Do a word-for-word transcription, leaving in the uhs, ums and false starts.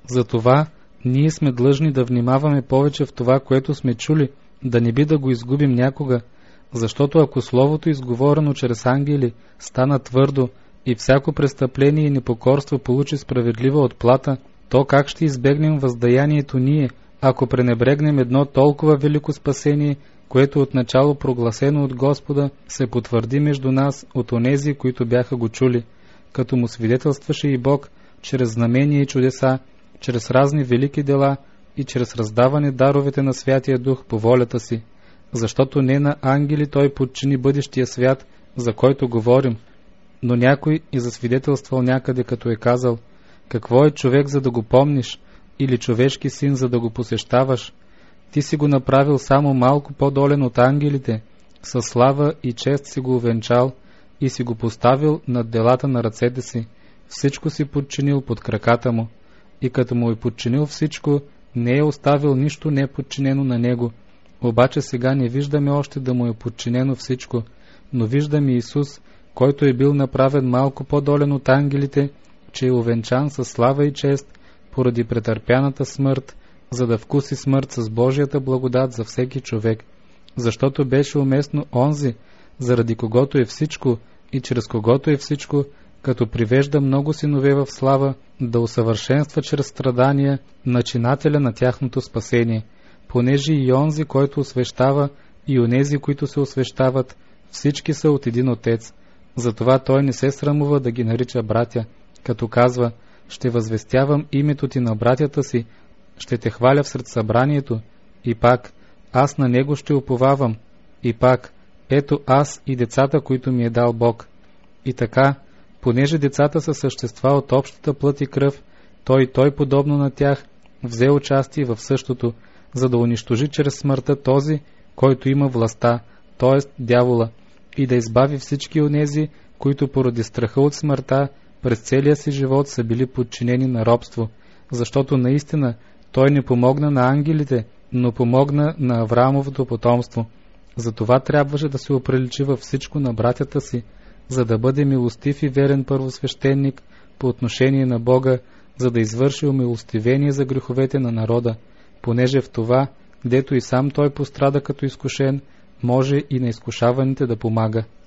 Затова ние сме длъжни да внимаваме повече в това, което сме чули, да не би да го изгубим някога, защото ако словото, изговорено чрез ангели, стана твърдо и всяко престъпление и непокорство получи справедлива отплата, то как ще избегнем въздаянието ние, ако пренебрегнем едно толкова велико спасение, което отначало прогласено от Господа се потвърди между нас от онези, които бяха го чули, като му свидетелстваше и Бог чрез знамения и чудеса, чрез разни велики дела и чрез раздаване даровете на Святия Дух по волята си, защото не на ангели той подчини бъдещия свят, за който говорим, но някой и засвидетелствал някъде, като е казал: какво е човек, за да го помниш, или човешки син, за да го посещаваш? Ти си го направил само малко по-долен от ангелите, със слава и чест си го увенчал и си го поставил над делата на ръцете си, всичко си подчинил под краката му. И като му е подчинил всичко, не е оставил нищо не подчинено на него. Обаче сега не виждаме още да му е подчинено всичко, но виждаме Исус, който е бил направен малко по-долен от ангелите, че е увенчан със слава и чест поради претърпяната смърт, за да вкуси смърт с Божията благодат за всеки човек, защото беше уместно онзи, заради когото е всичко и чрез когото е всичко, като привежда много синове в слава, да усъвършенства чрез страдания начинателя на тяхното спасение, понеже и онзи, който освещава, и онези, които се освещават, всички са от един Отец. Затова той не се срамува да ги нарича братя, като казва: ще възвестявам името ти на братята си, ще те хваля всред събранието, и пак аз на него ще уповавам, и пак ето аз и децата, които ми е дал Бог. И така, понеже децата са същества от общата плът и кръв, той и той подобно на тях взе участие в същото, за да унищожи чрез смъртта този, който има властта, т.е. дявола, и да избави всички онези, които поради страха от смъртта през целия си живот са били подчинени на робство, защото наистина той не помогна на ангелите, но помогна на Авраамовото потомство. Затова трябваше да се оприличи във всичко на братята си, за да бъде милостив и верен първосвещеник по отношение на Бога, за да извърши умилостивение за греховете на народа, понеже в това, дето и сам той пострада като изкушен, може и на изкушаваните да помага.